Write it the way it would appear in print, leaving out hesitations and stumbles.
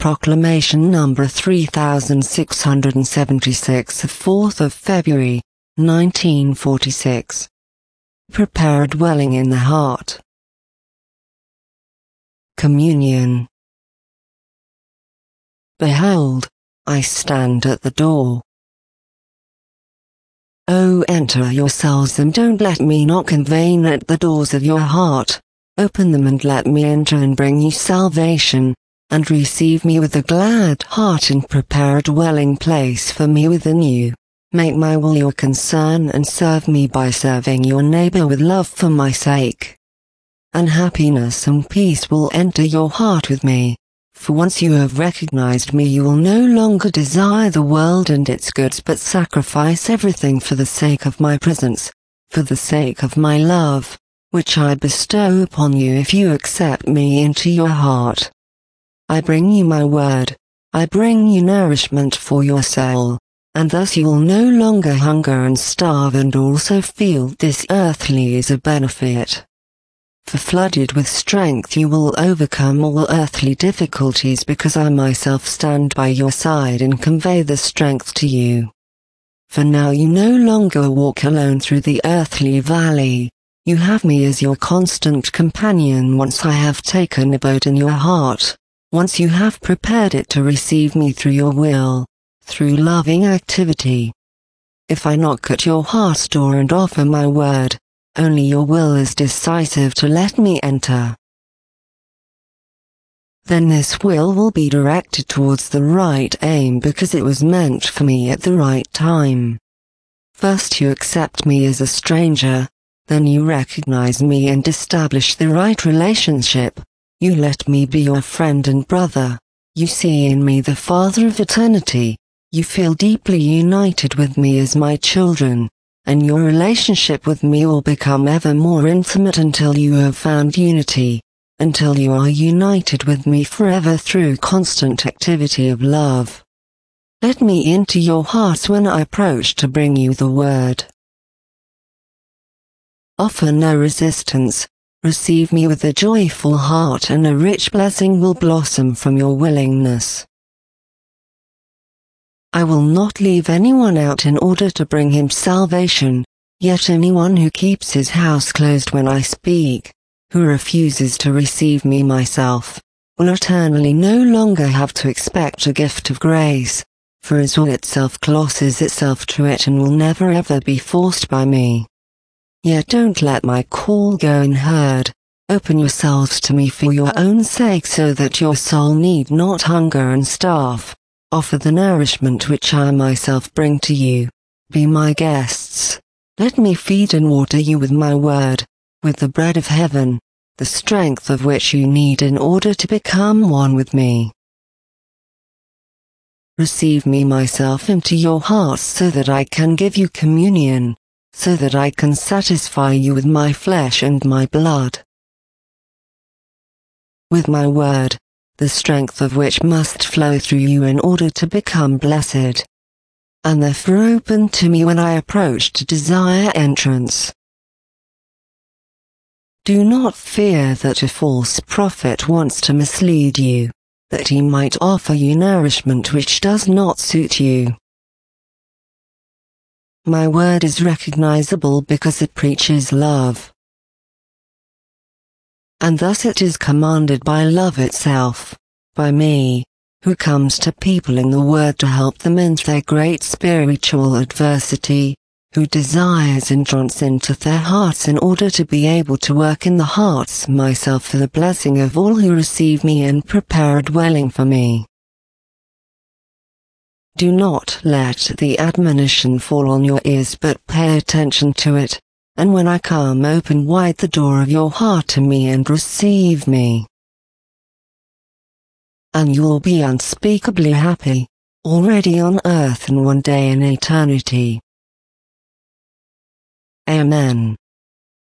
Proclamation number 3676 of 4th of February, 1946. Prepare a dwelling in the heart. Communion. Behold, I stand at the door. Oh, enter yourselves and don't let me knock in vain at the doors of your heart. Open them and let me enter and bring you salvation, and receive me with a glad heart and prepare a dwelling place for me within you. Make my will your concern and serve me by serving your neighbor with love for my sake. And happiness and peace will enter your heart with me. For once you have recognized me, you will no longer desire the world and its goods, but sacrifice everything for the sake of my presence, for the sake of my love, which I bestow upon you if you accept me into your heart. I bring you my word, I bring you nourishment for your soul, and thus you will no longer hunger and starve and also feel this earthly is a benefit. For flooded with strength you will overcome all earthly difficulties because I myself stand by your side and convey the strength to you. For now you no longer walk alone through the earthly valley, you have me as your constant companion once I have taken abode in your heart, once you have prepared it to receive me through your will, through loving activity. If I knock at your heart's door and offer my word, only your will is decisive to let me enter. Then this will be directed towards the right aim because it was meant for me at the right time. First you accept me as a stranger, then you recognize me and establish the right relationship. You let me be your friend and brother. You see in me the Father of eternity. You feel deeply united with me as my children, and your relationship with me will become ever more intimate until you have found unity, until you are united with me forever through constant activity of love. Let me into your hearts when I approach to bring you the word. Offer no resistance, receive me with a joyful heart and a rich blessing will blossom from your willingness. I will not leave anyone out in order to bring him salvation, yet anyone who keeps his house closed when I speak, who refuses to receive me myself, will eternally no longer have to expect a gift of grace, for his will itself closes itself to it and will never ever be forced by me. Yet don't let my call go unheard, open yourselves to me for your own sake so that your soul need not hunger and starve. Offer the nourishment which I myself bring to you. Be my guests. Let me feed and water you with my word, with the bread of heaven, the strength of which you need in order to become one with me. Receive me myself into your hearts so that I can give you communion, so that I can satisfy you with my flesh and my blood. With my word, the strength of which must flow through you in order to become blessed, and therefore open to me when I approach to desire entrance. Do not fear that a false prophet wants to mislead you, that he might offer you nourishment which does not suit you. My word is recognizable because it preaches love, and thus it is commanded by love itself, by me, who comes to people in the word to help them in their great spiritual adversity, who desires entrance into their hearts in order to be able to work in the hearts myself for the blessing of all who receive me and prepare a dwelling for me. Do not let the admonition fall on your ears but pay attention to it. And when I come, open wide the door of your heart to me and receive me. And you'll be unspeakably happy, already on earth and one day in eternity. Amen.